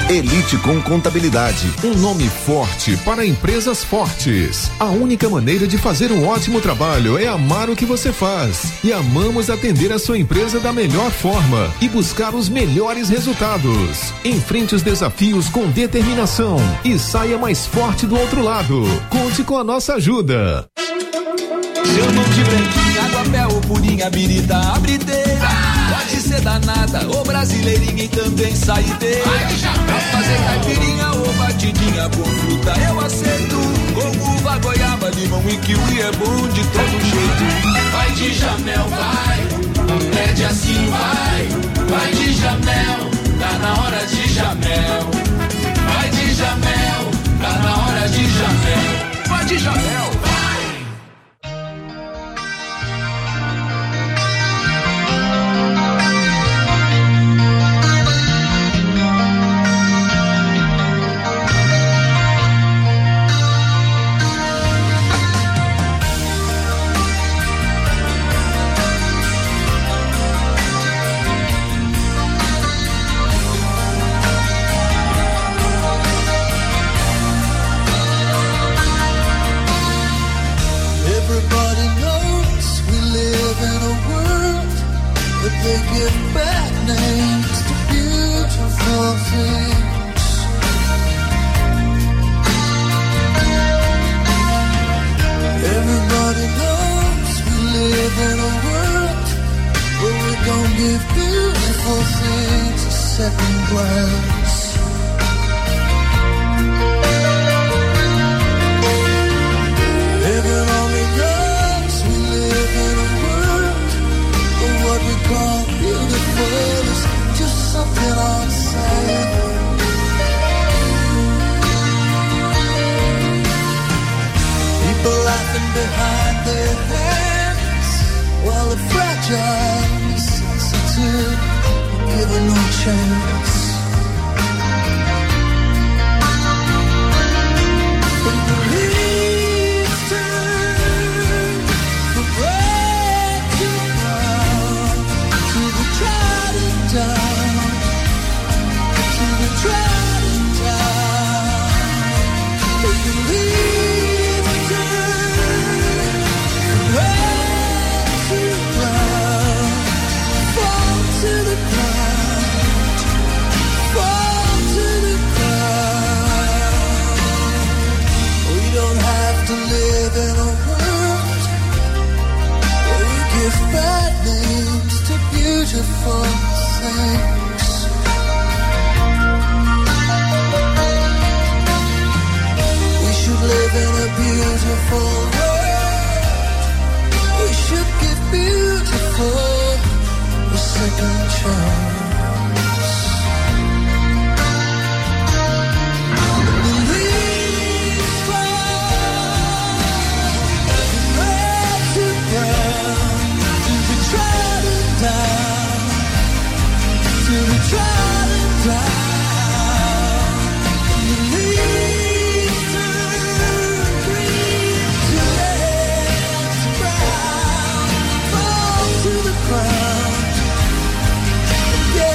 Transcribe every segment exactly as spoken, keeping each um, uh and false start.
Elite com Contabilidade, um nome forte para empresas fortes. A única maneira de fazer um ótimo trabalho é amar o que você faz. E amamos atender a sua empresa da melhor forma e buscar os melhores resultados. Enfrente os desafios com determinação e saia mais forte do outro lado. Conte com a nossa ajuda. Seu nome de branquinha, água, ou purinha, birita, abriteira. Pode ser danada, ou brasileirinha e também saideira. Pra fazer caipirinha ou batidinha com fruta eu aceito. Com uva, goiaba, limão e kiwi é bom de todo jeito. Vai de Jamel, vai, pede assim, vai. Vai de Jamel, tá na hora de Jamel. Vai de Jamel, tá na hora de Jamel. Vai de Jamel, vai. They give bad names to beautiful things. Everybody knows we live in a world where we don't give beautiful things a second glance. Heaven only knows we live in a world where what we call beautiful is just something outside. People laughing behind their hands while the fragile and sensitive are given no chance. When the leaves turn from red to brown, to the trodden down, to the trodden down. When the leaves turn from red to brown, fall to the ground, fall to the ground. We don't have to live in a world where we give bad names to beautiful things. We should live in a beautiful world. We should give beautiful a second chance. The leaves fall from red to brown, to the trodden down, to the trodden down. The leaves turn green to red to brown, fall to the ground.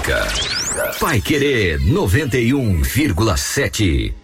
música. Paiquerê noventa e um vírgula sete.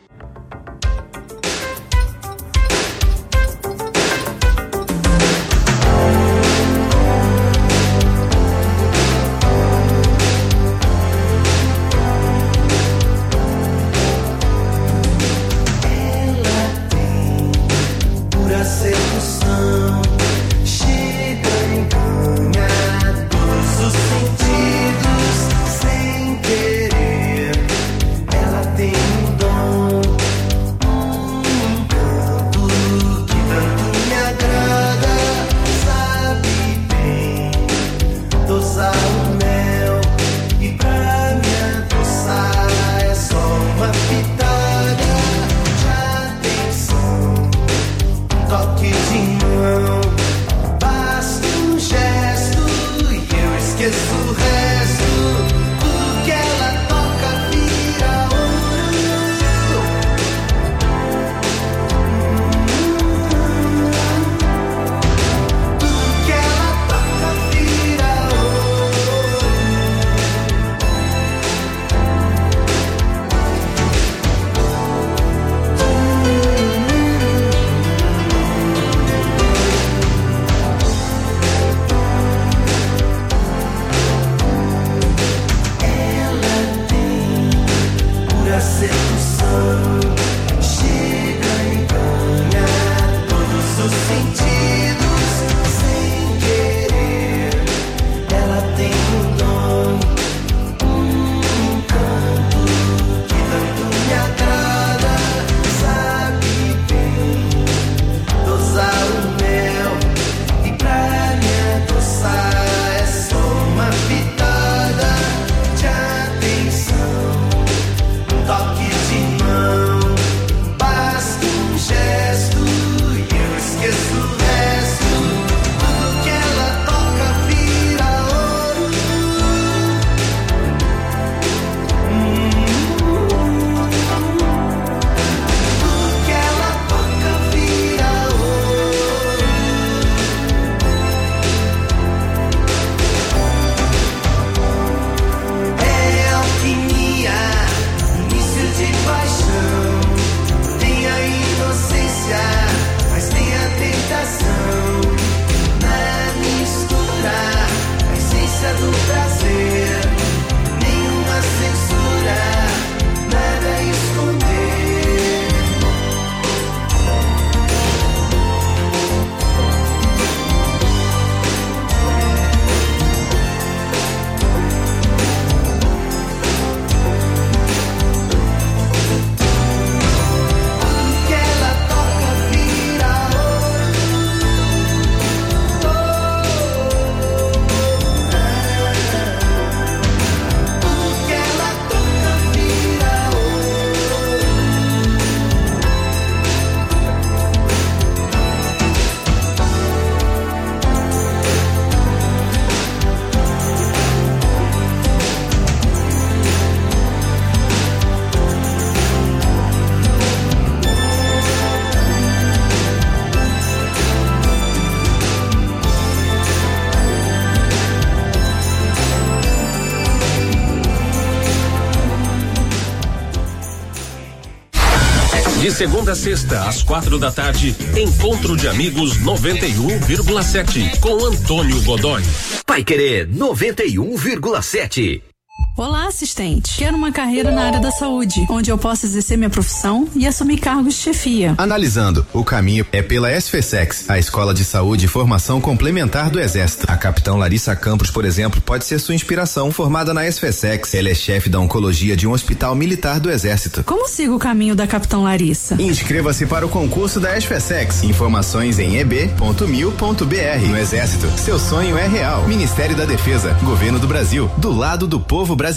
De segunda a sexta, às quatro da tarde, Encontro de Amigos noventa e um vírgula sete, com Antônio Godoy. Paiquerê noventa e um vírgula sete. Olá, assistente. Quero uma carreira na área da saúde, onde eu possa exercer minha profissão e assumir cargos de chefia. Analisando, o caminho é pela SFSEX, a Escola de Saúde e Formação Complementar do Exército. A capitão Larissa Campos, por exemplo, pode ser sua inspiração. Formada na SFSEX, ela é chefe da oncologia de um hospital militar do Exército. Como sigo o caminho da capitão Larissa? Inscreva-se para o concurso da SFSEX. Informações em e b ponto mil ponto b r. No Exército, seu sonho é real. Ministério da Defesa, Governo do Brasil, do lado do povo brasileiro.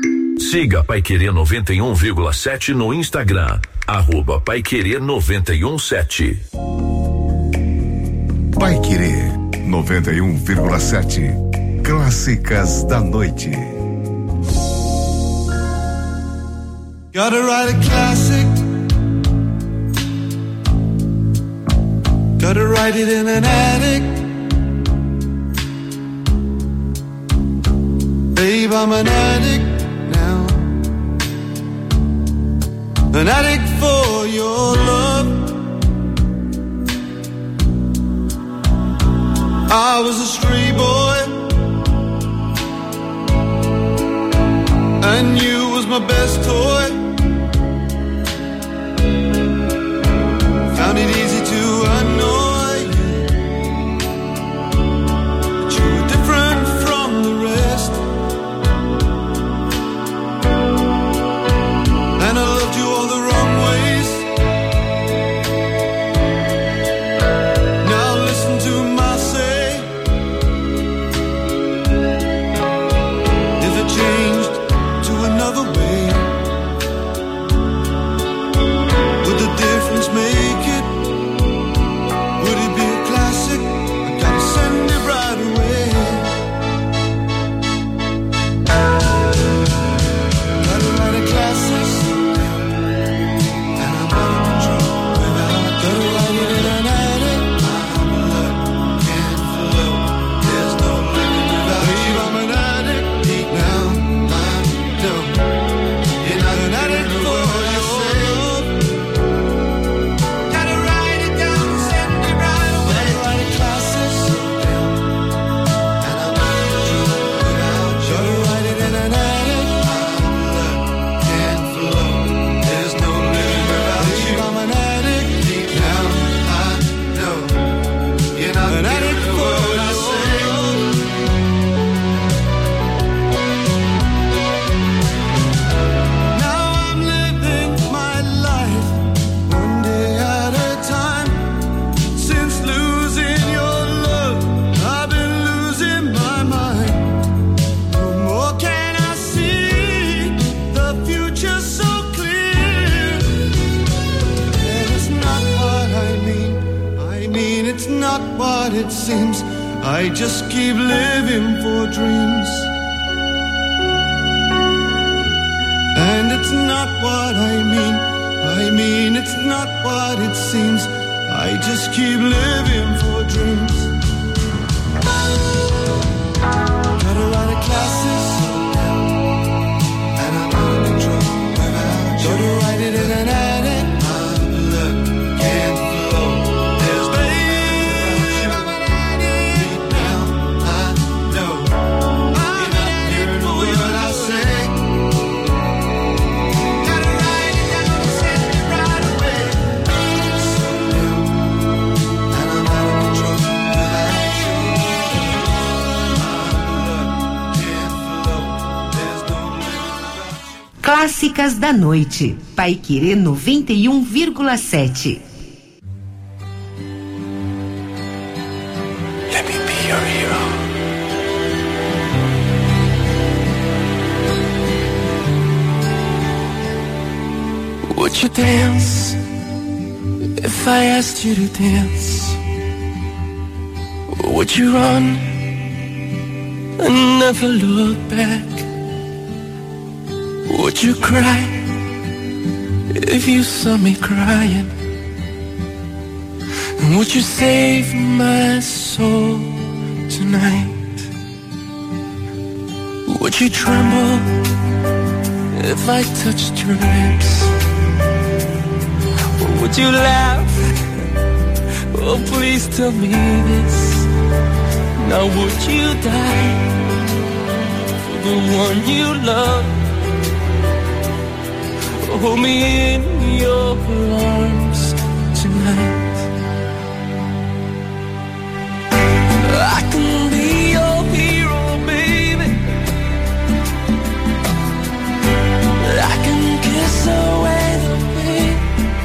Siga Paiquerê noventa e um vírgula sete no Instagram, arroba Paiquerê noventa e um sete. Paiquerê noventa e um vírgula sete. Clássicas da noite. Gotta write a classic. Gotta write it in an attic. Babe, I'm an addict now, an addict for your love. I was a stray boy, and you was my best toy. Found it easy to annoy you, but you were different from the rest. And I loved you all the wrong ways. Now listen to my say. If it changed to another way, would the difference make it? Would it be a classic? I gotta send it right away. Gotta write a classic, and I'm out of control without. Gotta write it in an attic. My blood can't flow. There's no living without you. I'm an addict deep now. I know you're not an addict for your love. Gotta write it down, send it right away. Gotta write a classic, and I'm out of control without you. Gotta write it in an attic. My blood can't flow. There's no living without you. I'm an addict deep now. I know you're not an addict for what I say. Now I'm living my life one day at a time. Since losing your love, I've been losing my mind. No more can I see the future so clear. And it's not what I mean. I mean it's not what it seems. I just keep living for dreams. And it's not what I mean. I mean it's not what it seems. I just keep living for dreams. Gotta write a classic, and I'm out of control without you. Gotta write it in an attic. My blood can't flow. There's babe, I'm an addict now. I know you're not hearing a word I say. Gotta write it down, send it right away. Slow down, and I'm out of control without you. My blood can't flow. There's no living without you. Clássicas da Noite. Paiquerê noventa e um vírgula sete. Let me be your hero. Would you dance if I asked you to dance? Would you run and never look back? Would you cry if you saw me crying? And would you save my soul tonight? Would you tremble if I touched your lips? Or would you laugh? Oh, please tell me this. Now would you die for the one you love? Hold me in your arms tonight. I can be your hero, baby. I can kiss away the pain.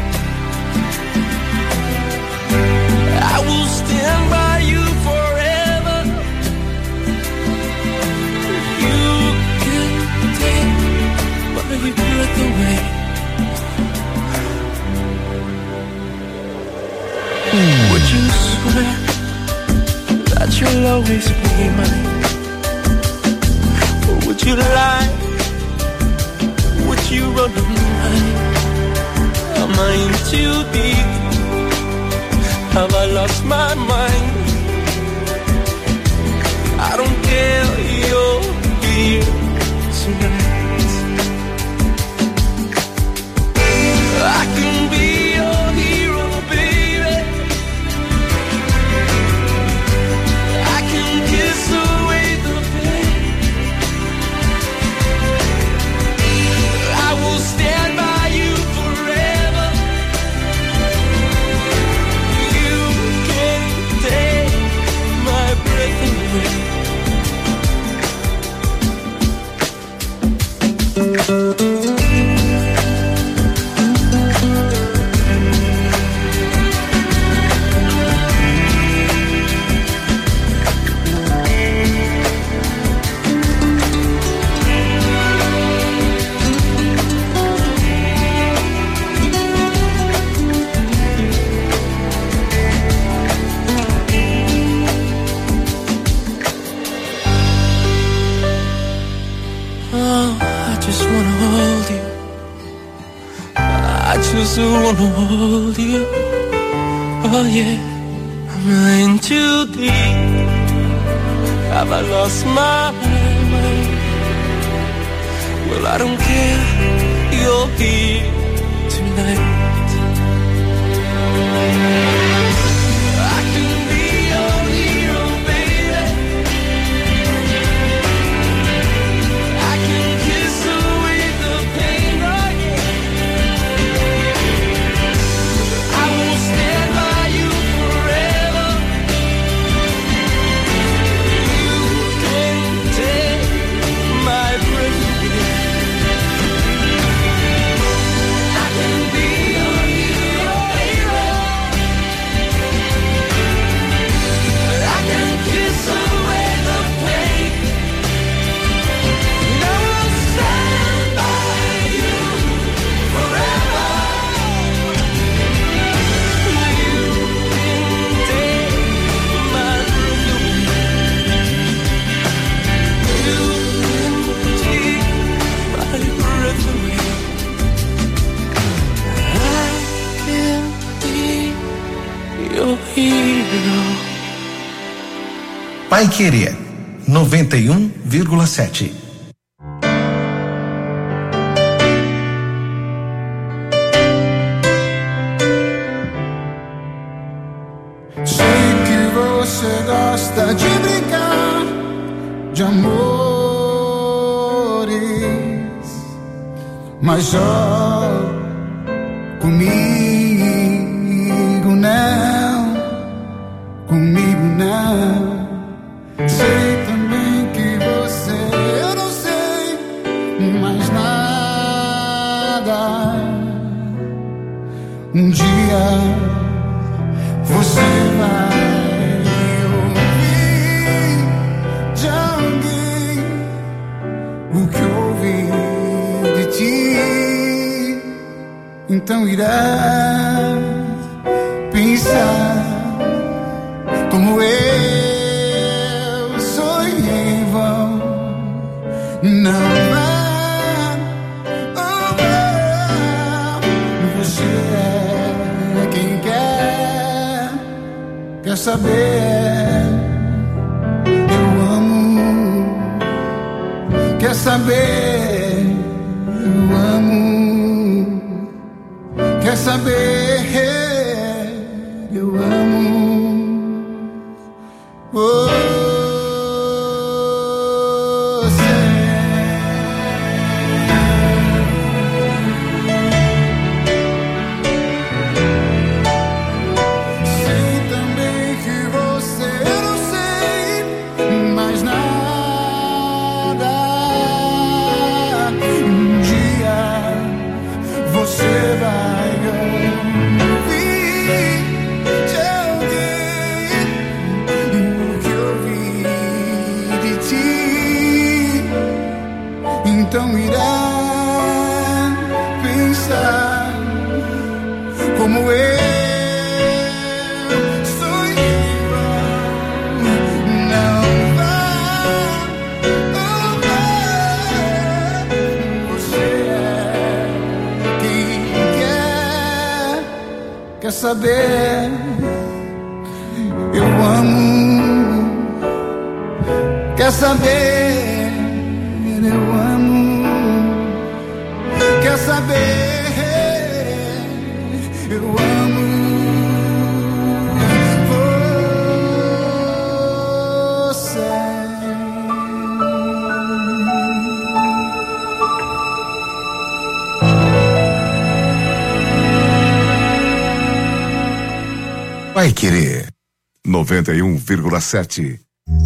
I will stand by you forever. You can take my breath away. Would you swear that you'll always be mine? Or would you lie? Would you run a line? Am I in too deep? Have I lost my mind? I don't care, you're here just wanna hold you. Oh yeah, I'm in too deep. Have I lost my mind? Well, I don't care, you're here tonight. I can be your hero, baby. I can kiss away the pain, oh yeah. I will stand by you forever. You can take my breath away. I can be your hero, baby. I can kiss away the pain. And I will stand by you forever. You can take my breath away. You can take my breath away. I can be your hero. Pai Querer noventa e um vírgula sete. Sei que você gosta de brincar de amores, mas só comigo não, comigo não. Sei também que você, eu não sei mais nada. Um dia você vai ouvir de alguém o que ouvi de ti. Então irá pensar como eu sonhei em vão. Não vá, oh, vá. Você é quem quer, quer saber. Eu amo, quer saber. Eu amo, quer saber. Eu amo. Você. Sei também que você, eu não sei mais nada. Um dia você vai ouvir de alguém o que eu vi de ti. Então irá pensar como eu sonhei em vão. Não vá, oh, vá. Você é quem quer, quer saber. Eu amo, quer saber. Eu amo, quer saber. Eu amo você. Pai Querer noventa e um vírgula sete.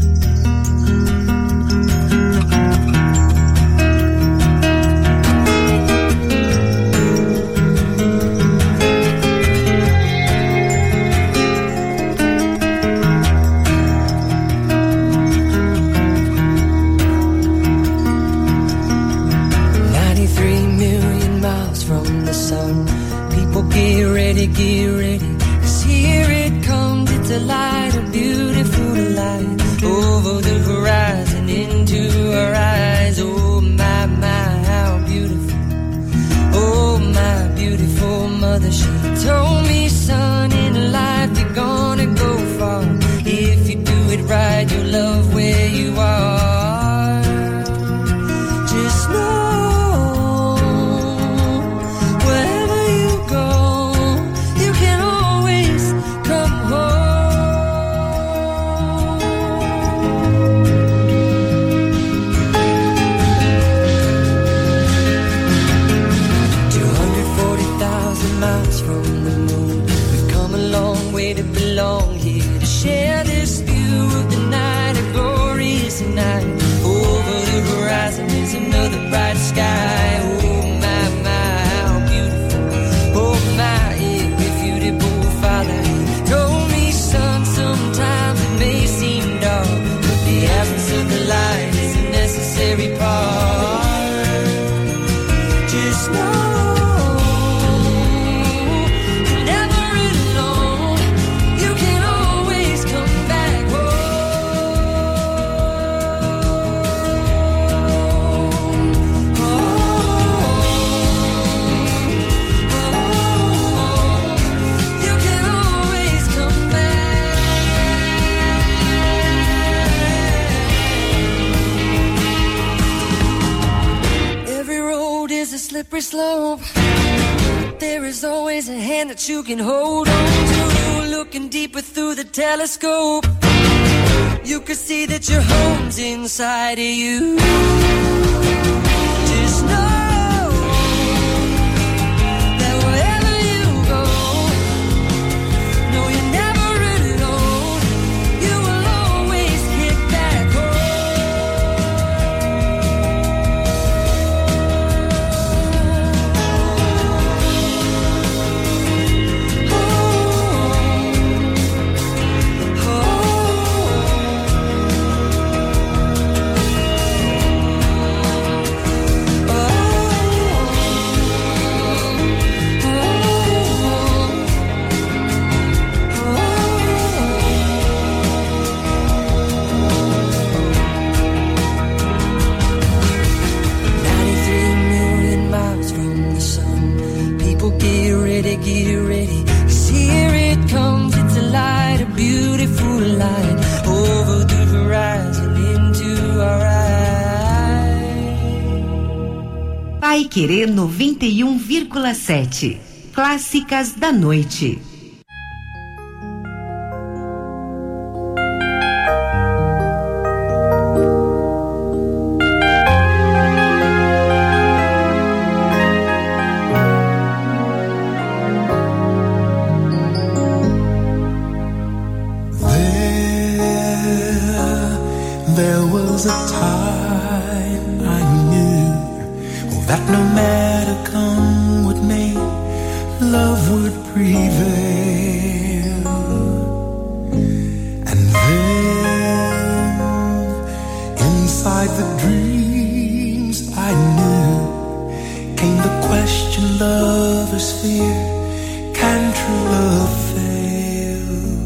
ninety-three million miles from the sun. People get ready, get ready. 'Cause here it comes, it's a light, a beautiful light. Over the horizon, into our eyes. Oh my, my, how beautiful. Oh my beautiful mother. mother, she told me, son, in life you're gonna go far. If you do it right, you'll love where you are. Just know, wherever you go, you can always come home. two hundred forty thousand miles from the moon, we've come a long way to belong here, to share this view of the night, a glorious night. Over the horizon is another bright sky. Oh my, my, how beautiful. Oh my, irrefutable Father, he told me, son, sometimes it may seem dark, but the absence of the light is a necessary part. Just know you're never alone. You can always come back home. Oh, you can always come back. Every road is a slippery slope. There is always a hand that you can hold on to. Looking deeper through the telescope, you can see that your home's inside of you. Just know that wherever you go, no, you're never alone. You will always get back ninety-three million miles from the sun. People get ready, get ready. 'Cause here it comes, it's a light, a beautiful light. Over the horizon into our eyes. Pai Querer noventa e um vírgula sete. Clássicas da noite. There was a time I knew that no matter come what may, love would prevail. And then inside the dreams I knew came the question lovers fear, can true love fail?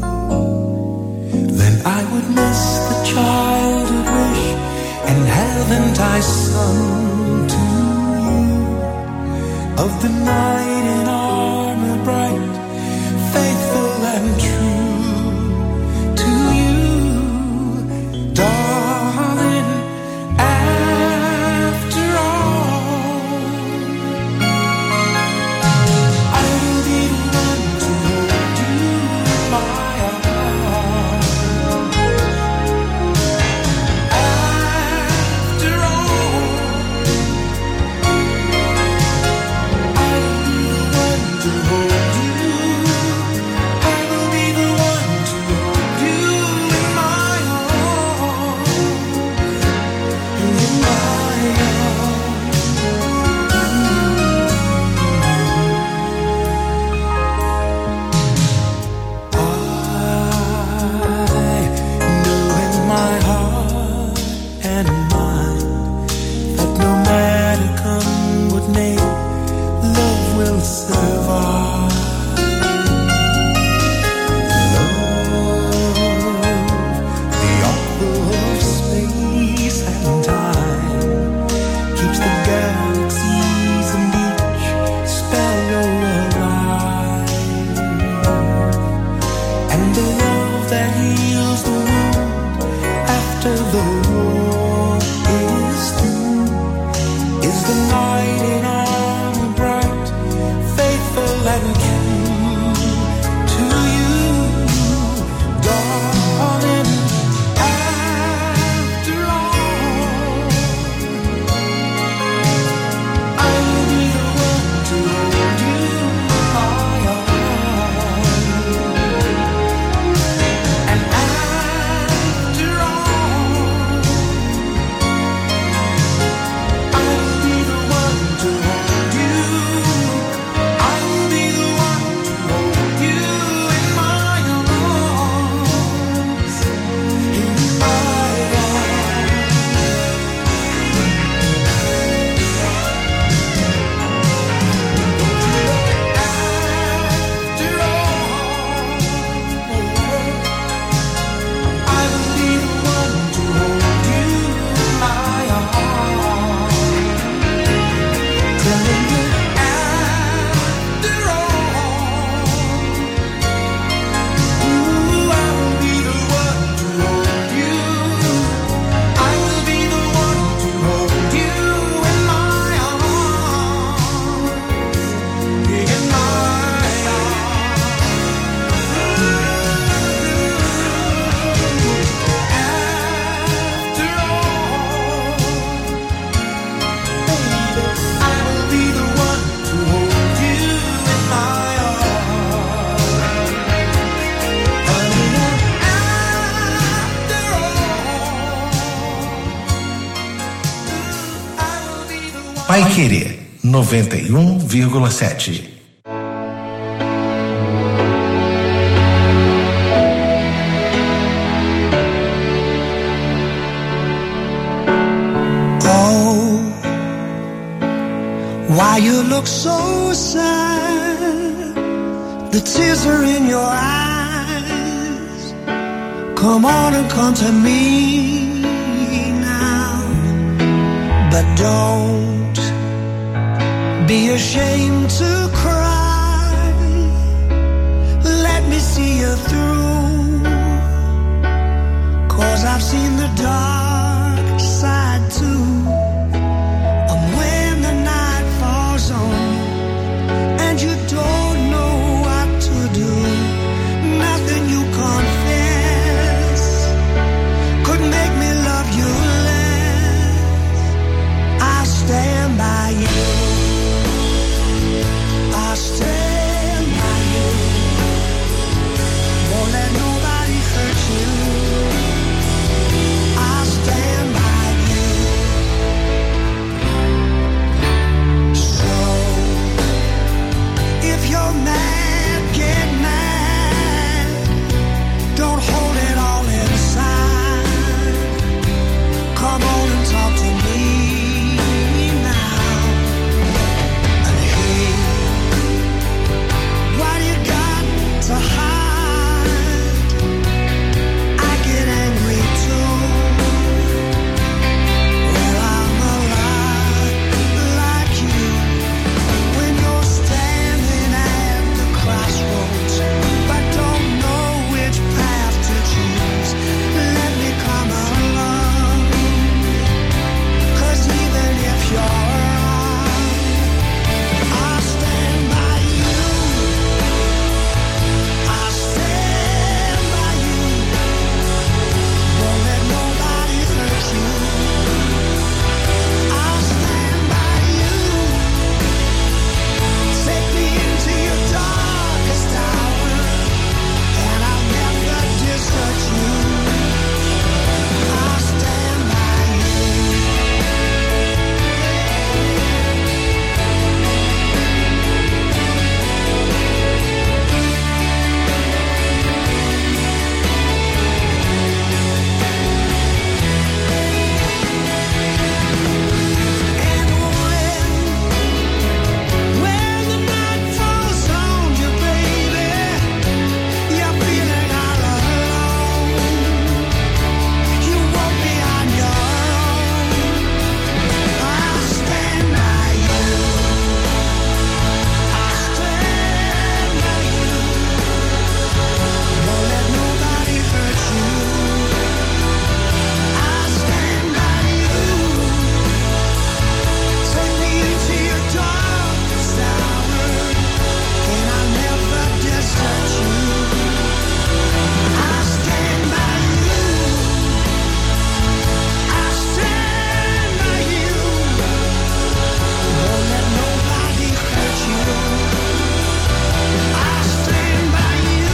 Then I would miss the childhood wish, and haven't I sung to you of the knight in armor bright, faithful and true to you, darling. After all, I will be the one to hold you in my arms. After all, I will be Pai Querer noventa e um vírgula sete. Why you look so sad? The tears are in your eyes. Come on and come to me now. But don't be ashamed to cry. Let me see you through. 'Cause I've seen the dark side too. And you don't know what to do. Nothing you confess could make me love you less. I'll stand by you. I'll stand by you. Won't let nobody hurt you. I'll stand by you. If you're mad, get mad. Don't hold it all inside. Come on and talk to me now. And hey, why do you got to hide? I get angry too. Well, I'm a lot like you. When you're standing crossroads, but don't know which path to choose. Let me come along, 'cause even if you're wrong, I'll stand by you. I'll stand by you. Won't let nobody hurt you. I'll stand by you. Take me into your darkest hour, and I'll never desert you. I'll stand by you. And when, when the night falls on you, baby, you're feeling all alone. You won't be on your own. I'll stand by you. I'll stand by you. Won't let nobody hurt you. I'll stand by you. Take me into your darkest hour, and I'll never desert you. I'll stand by you. I'll stand by you. Won't let nobody hurt you. I'll stand by you.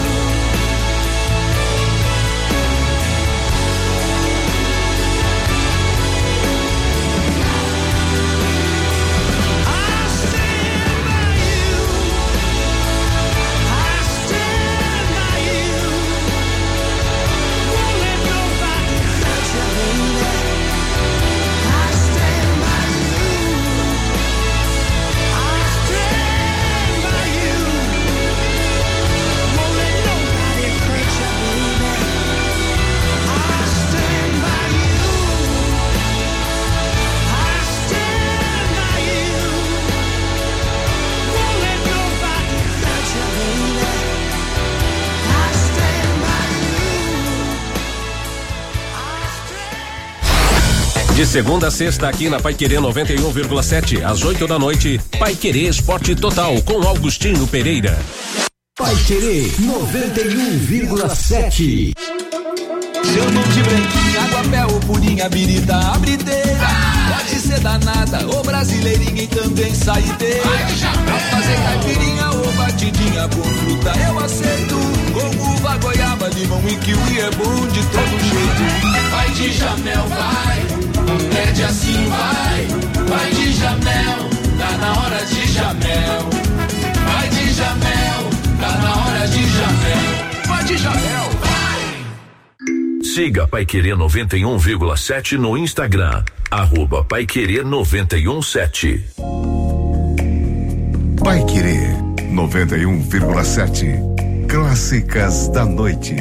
I'll stand by you. I'll stand by you. Won't let nobody hurt you, baby. I'll stand by you. I'll stand by you. Won't let nobody hurt you, baby. I'll stand by you. I'll stand by you. Won't let nobody hurt you, baby. I'll stand by you. De segunda a sexta aqui na Paiquerê noventa e um vírgula sete, às oito da noite, Paiquerê Esporte Total com Augustinho Pereira. Paiquerê noventa e um vírgula sete. Seu nome de branquinha, aguapé ou purinha, birita, abrideira. Pode ser danada ou brasileirinha e também saideira. Pra fazer caipirinha ou batidinha com fruta eu aceito. Com uva, goiaba, limão e kiwi é bom de todo jeito. Vai de Jamel, vai. Pede assim, vai, vai de Jamel, tá na hora de Jamel. Vai de Jamel, tá na hora de Jamel. Vai de Jamel, vai. Siga Paiquerê noventa e um vírgula sete no Instagram, arroba Paiquerê noventa e um sete. Paiquerê noventa e um vírgula sete. Clássicas da noite.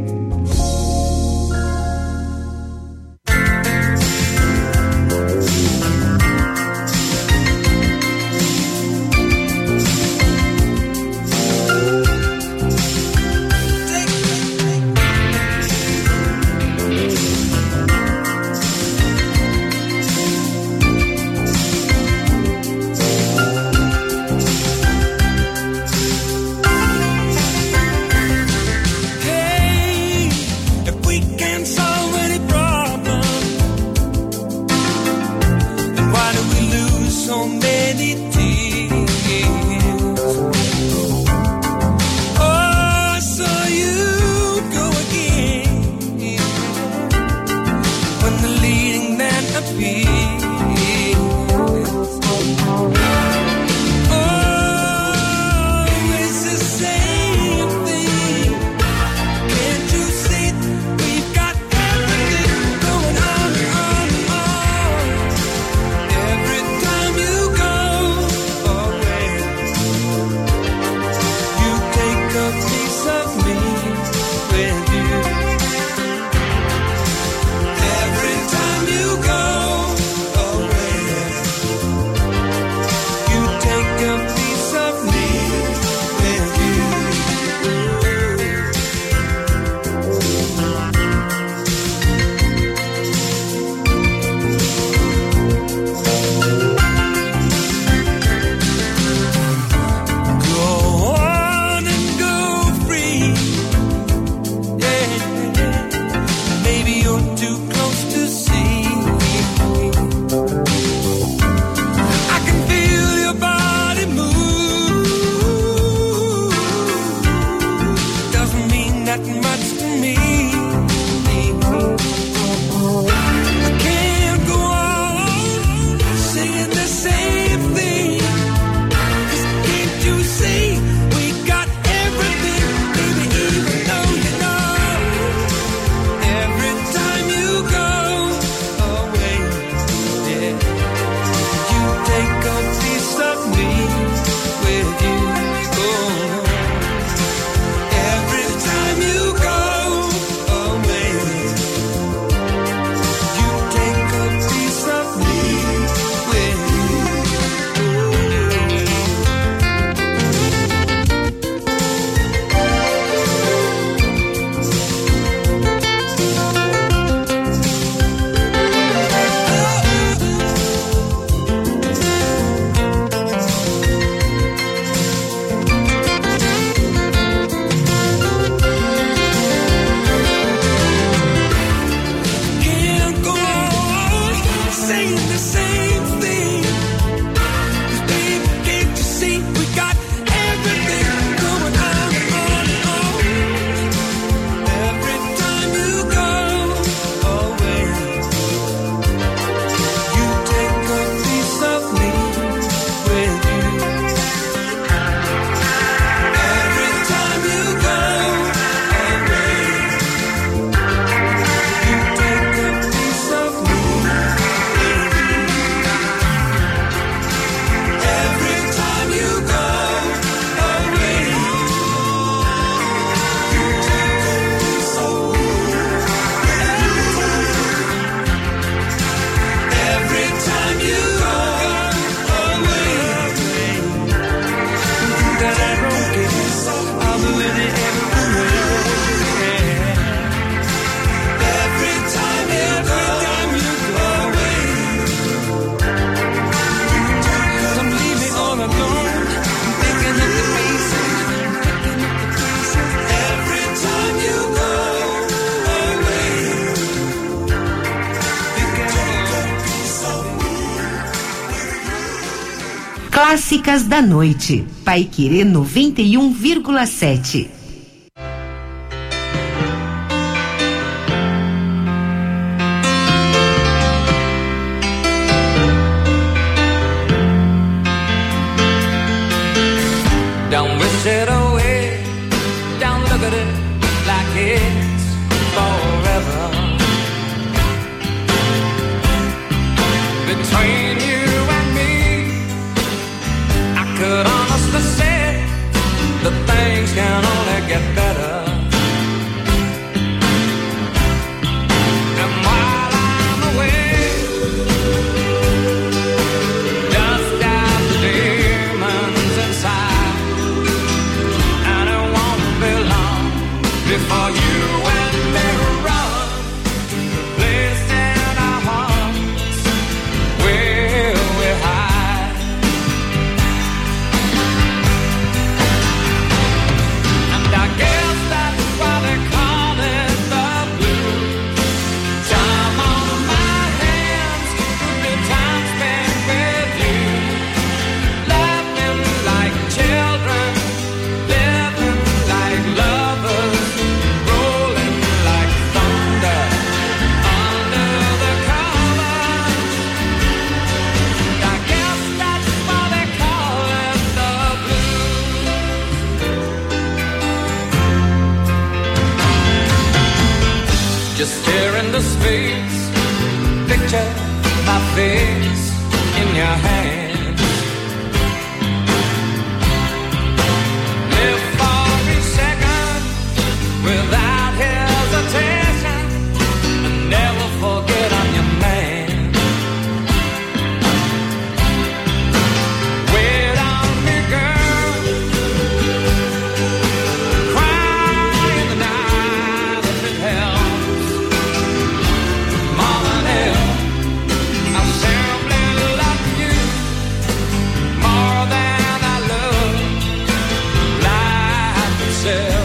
Clássicas da noite. Paiquerê noventa e um vírgula sete. push it away. Don't look at it like it's forever. Between you and me, I could honestly say that things can only get better. And while I'm away, dust out the demons inside, and it won't be long before you and me run the place in our hearts where we hide. And I guess that's why they call it the blues. Time on my hands, the time spent with you, laughing like children, living like lovers, rolling like thunder under the covers. And I guess that's why they call it the blues. Just stare into space, picture my face in your hands. Live for each second without hesitation, and never forget I'm your man. Wait on me, girl. Cry in the night if it helps. More than ever, I simply love you more than I love life itself.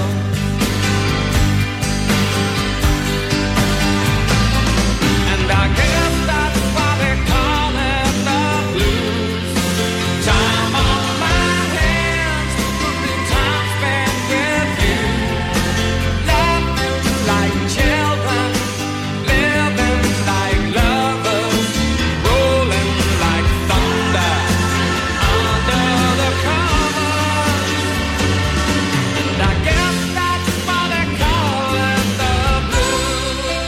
And I guess that's why they call it the blues. Time on my hands, the time spent with you, laughing like children, living like lovers, rolling like thunder under the covers. And I guess that's why they call it the blues.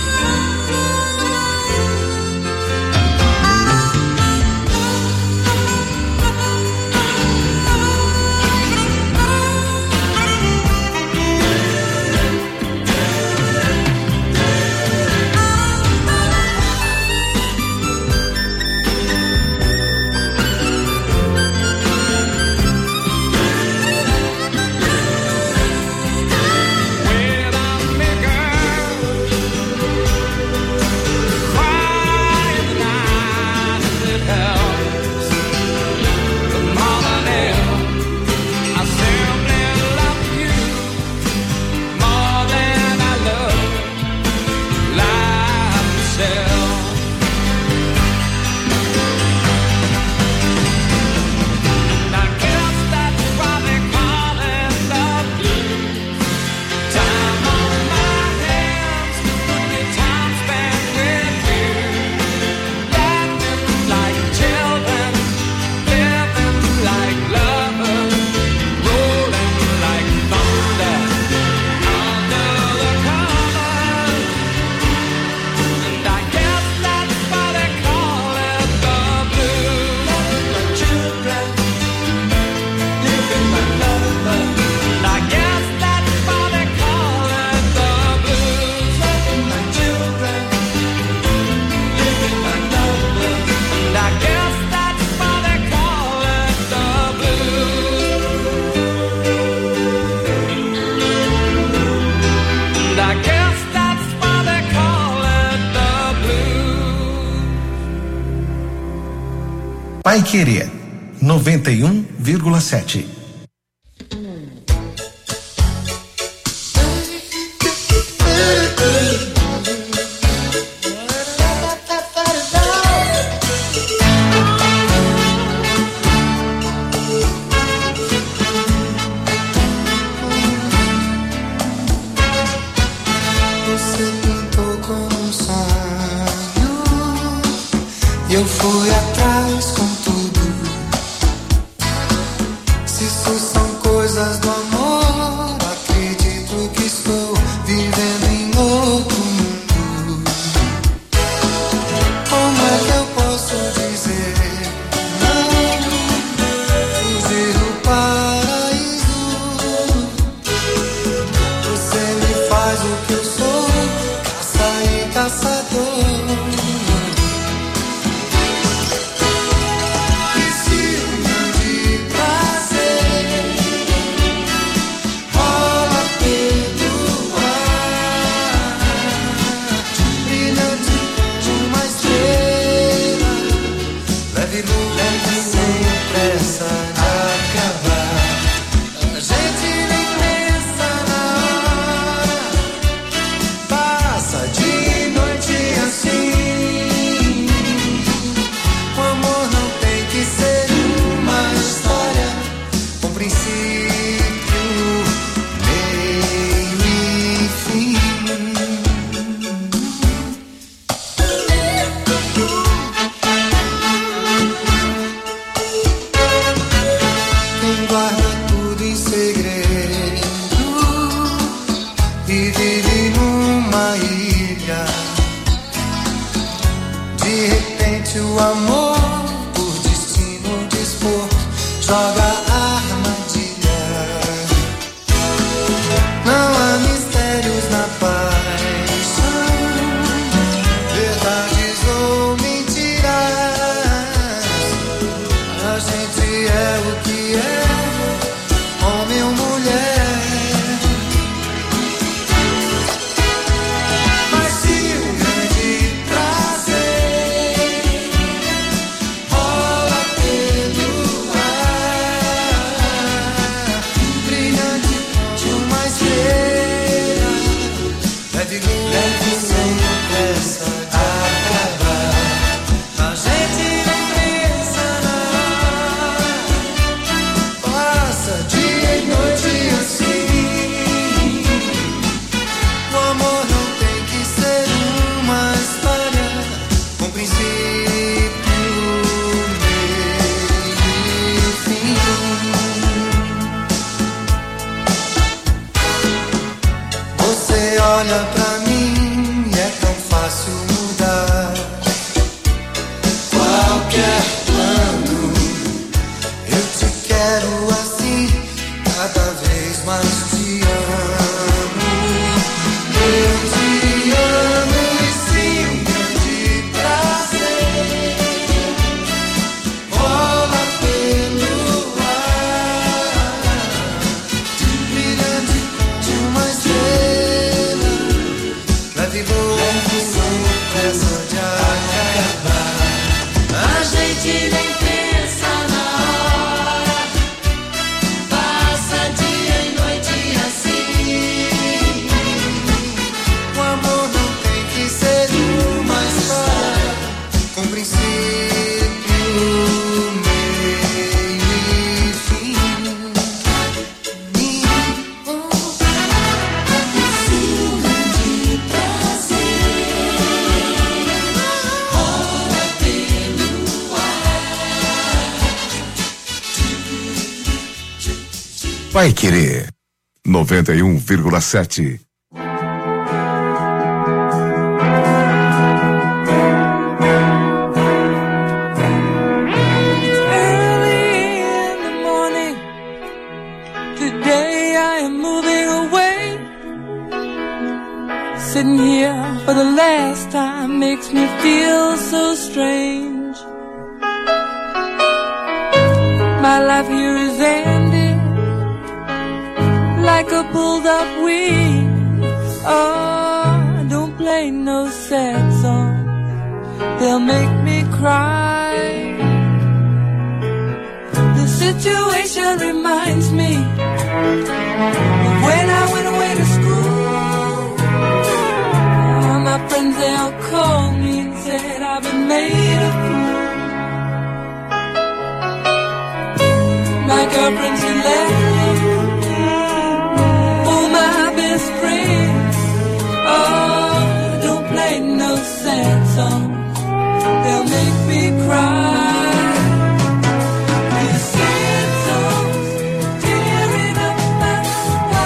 Wait on me, girl. Cry in the night if it helps. But more than ever, I simply love you more than I love life itself. And I guess that's why they call it the blues. Time on my hands, the time spent with you, laughing like children, living like lovers, rolling like thunder under the covers. And I guess that's why they call it the blues. Like children, living like lovers. And I guess that's why they call it the blues. Like children, living like lovers. And I guess that's why they call it the blues. And I guess that's why they call it the blues. Pai Querer noventa e um vírgula sete. Você pintou como um sonho e eu fui atrás com tudo. Se vive numa ilha. De repente o amor, por destino dispor, joga a armadilha. Não há mistérios na paixão, verdades ou mentiras. A gente é o que é, homem ou mulher. Olha pra mim, é tão fácil mudar qualquer plano. Eu te quero assim, cada vez mais te amo. Eu te amo e sim, um grande prazer rola pelo ar, brilhante de uma estrela. A gente nem pensa na hora, passa dia e noite assim. O amor não tem que ser uma história com princípio, meio e fim. Vai Querer noventa e um vírgula sete. Sitting here for the last time makes me feel so strange. My life here is ending like a pulled up wing. Oh, don't play no sad song, they'll make me cry. The situation reminds me of when I went away to school. Oh, my friends, they all called me and said I've been made a fool. My girlfriend, she left me. Oh, my best friend. Oh, don't play no sad songs, they'll make me cry. These sad songs tearing up my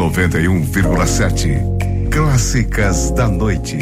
noventa e um vírgula sete. Clássicas da Noite.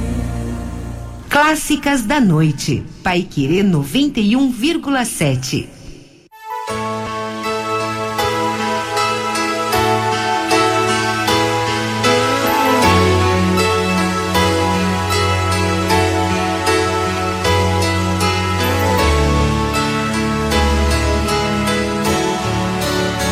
Clássicas da Noite, Paiquerê noventa e um vírgula sete.